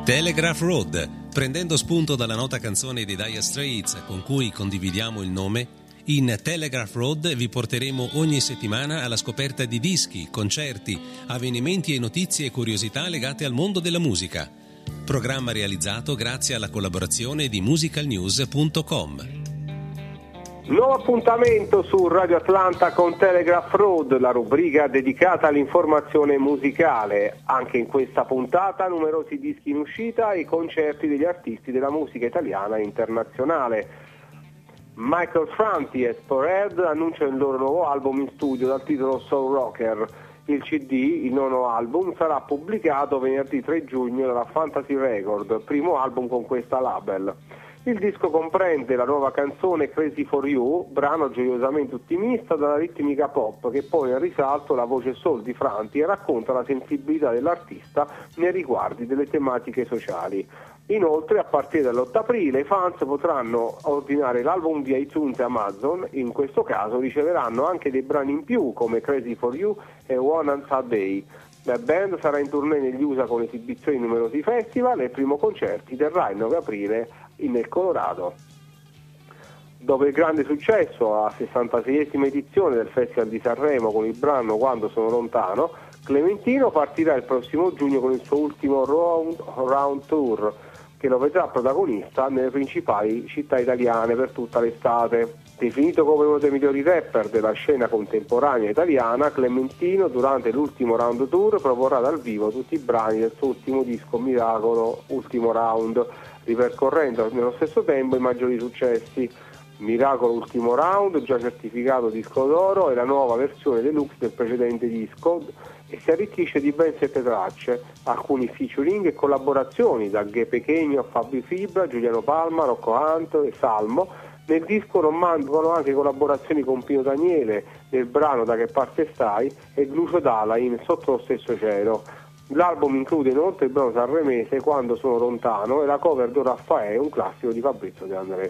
Telegraph Road, prendendo spunto dalla nota canzone dei Dire Straits con cui condividiamo il nome, in Telegraph Road vi porteremo ogni settimana alla scoperta di dischi, concerti, avvenimenti e notizie e curiosità legate al mondo della musica. Programma realizzato grazie alla collaborazione di musicalnews.com. Nuovo appuntamento su Radio Atlanta con Telegraph Road, la rubrica dedicata all'informazione musicale. Anche in questa puntata numerosi dischi in uscita e concerti degli artisti della musica italiana e internazionale. Michael Franti e Sporhead annunciano il loro nuovo album in studio dal titolo Soul Rocker. Il CD, il nono album, sarà pubblicato venerdì 3 giugno dalla Fantasy Record, primo album con questa label. Il disco comprende la nuova canzone Crazy for You, brano gioiosamente ottimista dalla ritmica pop che pone in risalto la voce soul di Franti e racconta la sensibilità dell'artista nei riguardi delle tematiche sociali. Inoltre, a partire dall'8 aprile, i fans potranno ordinare l'album via iTunes e Amazon. In questo caso riceveranno anche dei brani in più come Crazy for You e One and a Day. La band sarà in tournée negli USA con esibizioni in numerosi festival e il primo concerto terrà il 9 aprile nel Colorado. Dopo il grande successo alla 66esima edizione del Festival di Sanremo con il brano Quando sono lontano, Clementino partirà il prossimo giugno con il suo ultimo round tour, che lo vedrà protagonista nelle principali città italiane per tutta l'estate. Definito come uno dei migliori rapper della scena contemporanea italiana, Clementino durante l'ultimo round tour proporrà dal vivo tutti i brani del suo ultimo disco Miracolo Ultimo Round, ripercorrendo nello stesso tempo i maggiori successi. Miracolo Ultimo Round, già certificato disco d'oro, è la nuova versione deluxe del precedente disco e si arricchisce di ben 7 tracce, alcuni featuring e collaborazioni da Ghe Pechegno a Fabio Fibra, Giuliano Palma, Rocco Hunt e Salmo. Nel disco non mancano anche collaborazioni con Pino Daniele nel brano Da che parte stai e Lucio Dalla in Sotto lo stesso cielo. L'album include inoltre il brano sanremese Quando sono lontano e la cover di Raffaele, un classico di Fabrizio De André.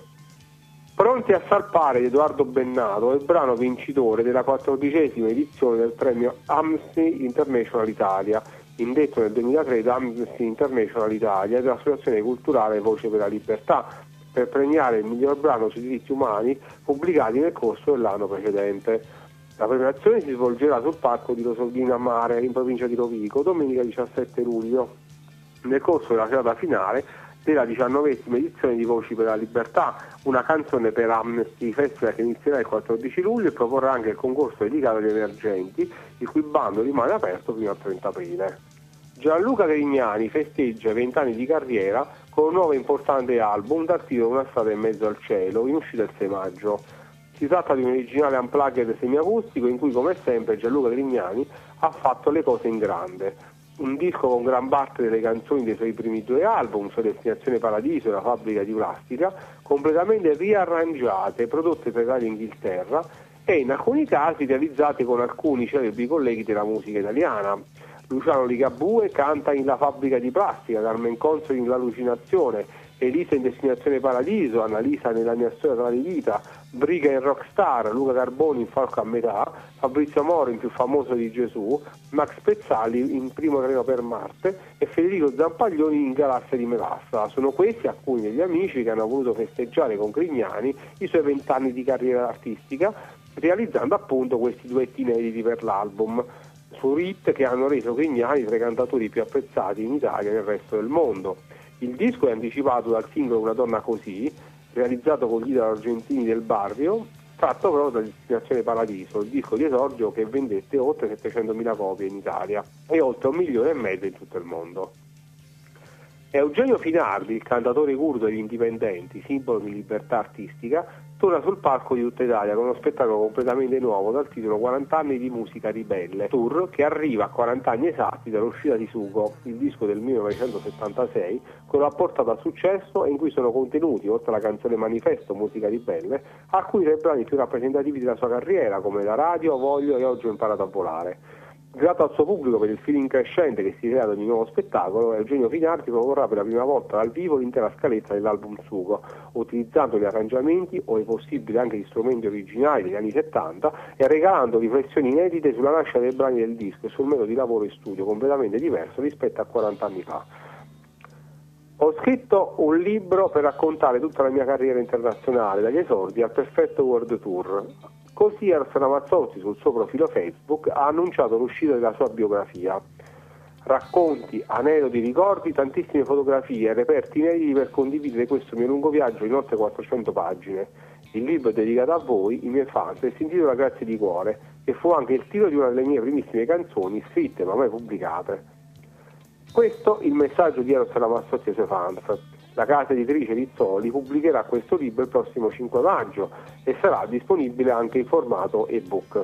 Pronti a salpare di Edoardo Bennato è il brano vincitore della 14ª edizione del premio Amnesty International Italia, indetto nel 2003 da Amnesty International Italia e dell'Associazione Culturale Voce per la Libertà, per premiare il miglior brano sui diritti umani pubblicati nel corso dell'anno precedente. La premiazione si svolgerà sul parco di Rosoghina Mare in provincia di Rovigo domenica 17 luglio, nel corso della serata finale della 19ª edizione di Voci per la Libertà, una canzone per Amnesty Festival che inizierà il 14 luglio e proporrà anche il concorso dedicato agli emergenti, il cui bando rimane aperto fino al 30 aprile. Gianluca Grignani festeggia 20 anni di carriera con un nuovo e importante album dal titolo Una strada in mezzo al cielo, in uscita il 6 maggio. Si tratta di un originale unplugged semiacustico in cui, come sempre, Gianluca Grignani ha fatto le cose in grande. Un disco con gran parte delle canzoni dei suoi primi 2 album, cioè Destinazione Paradiso e La fabbrica di plastica, completamente riarrangiate, prodotte per Radio Inghilterra e in alcuni casi realizzate con alcuni celebri colleghi della musica italiana. Luciano Ligabue canta in La fabbrica di plastica, Carmen Consoli in L'allucinazione, Elisa in Destinazione Paradiso, Annalisa nella mia storia tra di vita, Briga in Rockstar, Luca Carboni in Falco a metà, Fabrizio Moro in Più famoso di Gesù, Max Pezzali in Primo treno per Marte e Federico Zampaglioni in Galassia di Melassa. Sono questi alcuni degli amici che hanno voluto festeggiare con Grignani i suoi 20 anni di carriera artistica, realizzando appunto questi duetti inediti per l'album, su hit che hanno reso Grignani tra i cantatori più apprezzati in Italia e nel resto del mondo. Il disco è anticipato dal singolo Una donna così, realizzato con gli idoli argentini del barrio, tratto proprio da Destinazione Paradiso, il disco di esordio che vendette oltre 700.000 copie in Italia e oltre 1,5 milioni in tutto il mondo. Eugenio Finardi, il cantatore curdo degli Indipendenti, simbolo di libertà artistica, torna sul palco di tutta Italia con uno spettacolo completamente nuovo dal titolo 40 anni di musica ribelle, tour che arriva a 40 anni esatti dall'uscita di Sugo, il disco del 1976, che lo ha portato al successo e in cui sono contenuti, oltre alla canzone Manifesto, musica ribelle, alcuni dei brani più rappresentativi della sua carriera, come La radio, Voglio e Oggi ho imparato a volare. Grato al suo pubblico per il feeling crescente che si crea ad ogni nuovo spettacolo, Eugenio Finardi proporrà per la prima volta dal vivo l'intera scaletta dell'album Sugo, utilizzando gli arrangiamenti o i possibili anche gli strumenti originali degli anni 70 e regalando riflessioni inedite sulla nascita dei brani del disco e sul metodo di lavoro in studio completamente diverso rispetto a 40 anni fa. Ho scritto un libro per raccontare tutta la mia carriera internazionale, dagli esordi al perfetto World Tour. Così Eros Ramazzotti sul suo profilo Facebook ha annunciato l'uscita della sua biografia. Racconti, aneddoti, ricordi, tantissime fotografie e reperti inediti per condividere questo mio lungo viaggio in oltre 400 pagine. Il libro è dedicato a voi, i miei fans, e si intitola Grazie di cuore, e fu anche il titolo di una delle mie primissime canzoni scritte ma mai pubblicate. Questo il messaggio di Eros Ramazzotti ai suoi fans. La casa editrice Rizzoli pubblicherà questo libro il prossimo 5 maggio e sarà disponibile anche in formato ebook.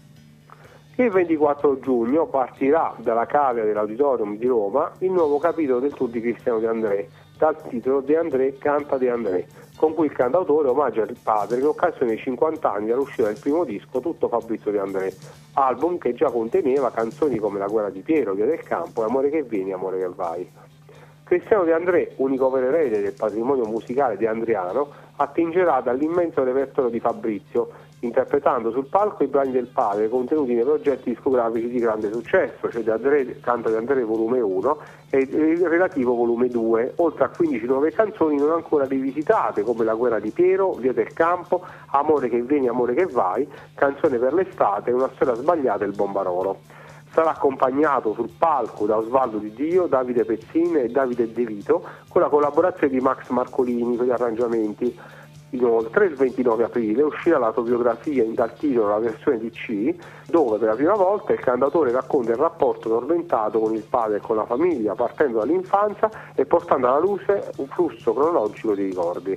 Il 24 giugno partirà dalla cavea dell'Auditorium di Roma il nuovo capitolo del tour di Cristiano De André, dal titolo De André canta De André, con cui il cantautore omaggia il padre in occasione dei 50 anni dall'uscita del primo disco Tutto Fabrizio De André, album che già conteneva canzoni come La guerra di Piero, Via del Campo e Amore che vieni, amore che vai. Cristiano De André, unico vero erede del patrimonio musicale de Andriano, attingerà dall'immenso repertorio di Fabrizio, interpretando sul palco i brani del padre contenuti nei progetti discografici di grande successo, cioè De André, Canta De André volume 1 e il relativo volume 2, oltre a 15 nuove canzoni non ancora rivisitate come La guerra di Piero, Via del Campo, Amore che vieni, amore che vai, Canzone per l'estate, Una storia sbagliata e Il bombarolo. Sarà accompagnato sul palco da Osvaldo Di Dio, Davide Pezzin e Davide De Vito, con la collaborazione di Max Marcolini per gli arrangiamenti. Inoltre il 29 aprile uscirà l'autobiografia dal titolo La versione DC, dove per la prima volta il cantautore racconta il rapporto tormentato con il padre e con la famiglia, partendo dall'infanzia e portando alla luce un flusso cronologico di ricordi.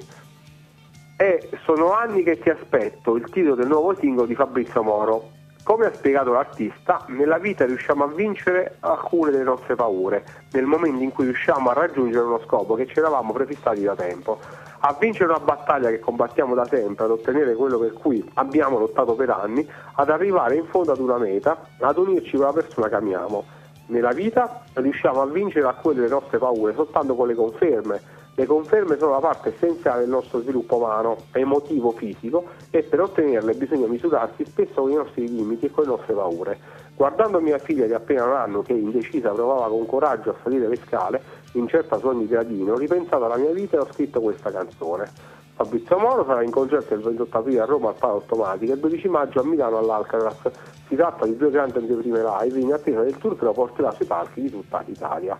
E Sono anni che ti aspetto, il titolo del nuovo singolo di Fabrizio Moro. Come ha spiegato l'artista, nella vita riusciamo a vincere alcune delle nostre paure, nel momento in cui riusciamo a raggiungere uno scopo che ci eravamo prefissati da tempo. A vincere una battaglia che combattiamo da sempre, ad ottenere quello per cui abbiamo lottato per anni, ad arrivare in fondo ad una meta, ad unirci con la persona che amiamo. Nella vita riusciamo a vincere alcune delle nostre paure soltanto con le conferme. Le conferme sono la parte essenziale del nostro sviluppo umano, emotivo, fisico, e per ottenerle bisogna misurarsi spesso con i nostri limiti e con le nostre paure. Guardando mia figlia di appena un anno che indecisa provava con coraggio a salire le scale, incerta su ogni gradino, ho ripensato alla mia vita e ho scritto questa canzone. Fabrizio Moro sarà in concerto il 28 aprile a Roma al Palo Automatica e il 12 maggio a Milano all'Alcatraz. Si tratta di 2 grandi anteprime live in attesa del tour che lo porterà sui palchi di tutta Italia.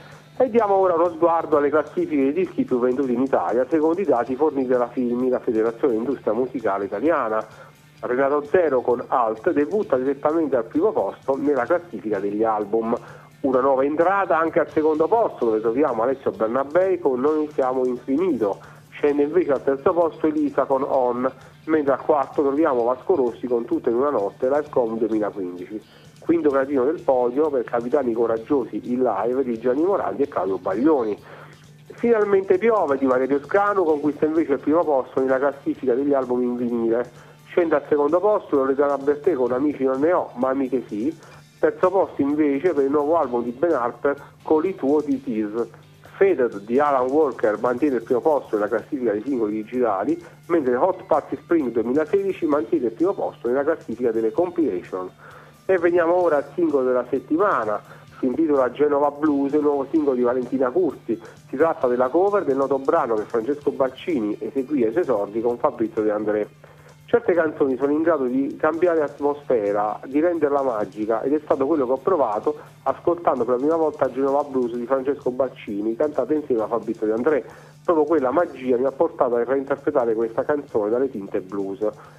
E diamo ora uno sguardo alle classifiche dei dischi più venduti in Italia, secondo i dati forniti dalla FILMI, la Federazione Industria Musicale Italiana. Renato Zero con Alt debutta direttamente al primo posto nella classifica degli album. Una nuova entrata anche al secondo posto, dove troviamo Alessio Bernabei con Noi siamo infinito. Scende invece al terzo posto Elisa con On, mentre al quarto troviamo Vasco Rossi con Tutto in una notte, Livecom 2015. Quinto gradino del podio per Capitani Coraggiosi in live di Gianni Morandi e Claudio Baglioni. Finalmente Piove di Valerio Scanu conquista invece il primo posto nella classifica degli album in vinile. Scende al secondo posto Loredana Bertè con Amici non ne ho, ma amiche sì. Terzo posto invece per il nuovo album di Ben Harper con I tuo It Is. Faded di Alan Walker mantiene il primo posto nella classifica dei singoli digitali, mentre Hot Party Spring 2016 mantiene il primo posto nella classifica delle compilation. E veniamo ora al singolo della settimana, si intitola Genova Blues, il nuovo singolo di Valentina Curzi. Si tratta della cover del noto brano che Francesco Baccini eseguì ai suoi esordi con Fabrizio De André. Certe canzoni sono in grado di cambiare atmosfera, di renderla magica, ed è stato quello che ho provato ascoltando per la prima volta Genova Blues di Francesco Baccini, cantata insieme a Fabrizio De André. Proprio quella magia mi ha portato a reinterpretare questa canzone dalle tinte blues.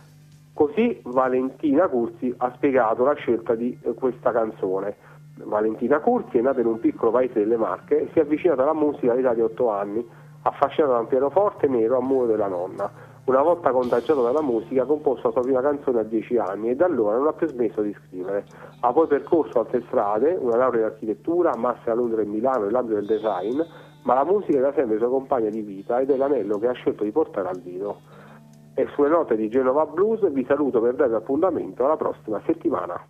Così Valentina Curzi ha spiegato la scelta di questa canzone. Valentina Curzi è nata in un piccolo paese delle Marche e si è avvicinata alla musica all'età di 8 anni, affascinata da un pianoforte nero a muro della nonna. Una volta contagiata dalla musica ha composto la sua prima canzone a 10 anni e da allora non ha più smesso di scrivere. Ha poi percorso altre strade, una laurea in architettura, master a Londra e Milano nell'ambito del design, ma la musica è da sempre sua compagna di vita ed è l'anello che ha scelto di portare al dito. E sulle note di Genova Blues vi saluto per dare appuntamento alla prossima settimana.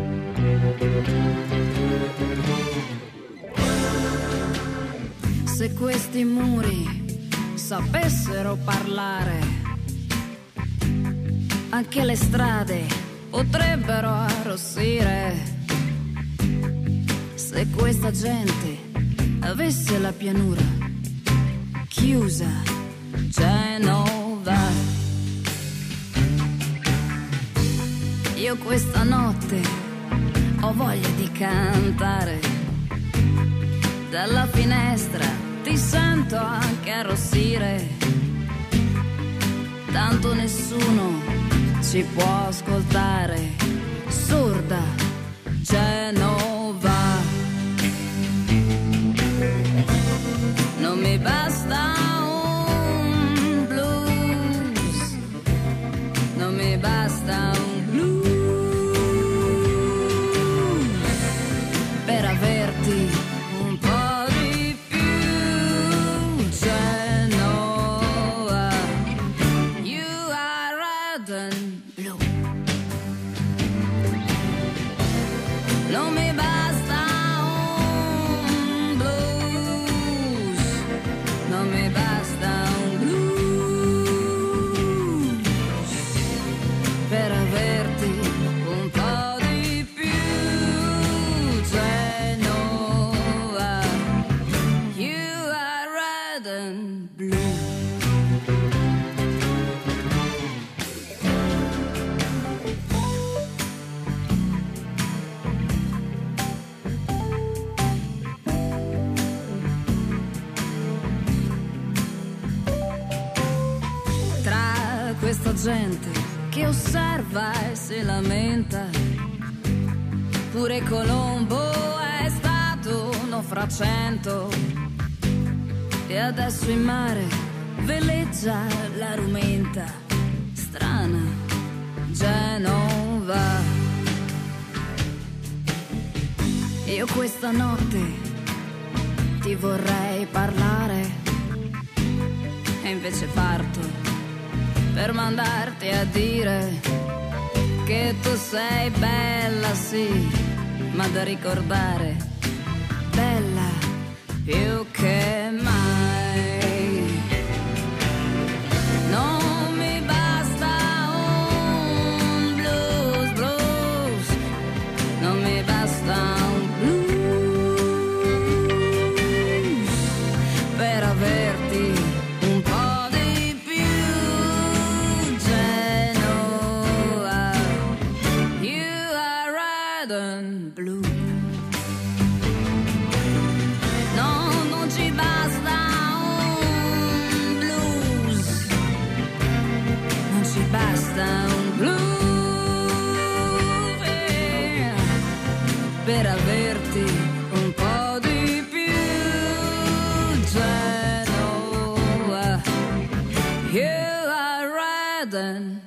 Se questi muri sapessero parlare, anche le strade potrebbero arrossire. Se questa gente avesse la pianura chiusa Genova. Io questa notte ho voglia di cantare, dalla finestra ti sento anche arrossire, tanto nessuno ci può ascoltare, sorda Genova. Non mi basta un blues, non mi basta un blues per averti un po' di più, Genova. You are red and blue. Non mi basta un blues, non mi basta un blues per averti un po' di più, Genova. You are red and blue. Tra questa gente che osserva e si lamenta, pure Colombo è stato uno fra 100 e adesso in mare veleggia la rumenta, strana Genova. Io questa notte ti vorrei parlare e invece parto per mandarti a dire che tu sei bella, sì, ma da ricordare, bella più che mai. Non mi basta un blues, blues, non mi basta un blues per averti un po' di più, Genova. You are red and blue. No, non ci basta un blues, non ci basta un blues per averti un po' di più, Genova. You are red and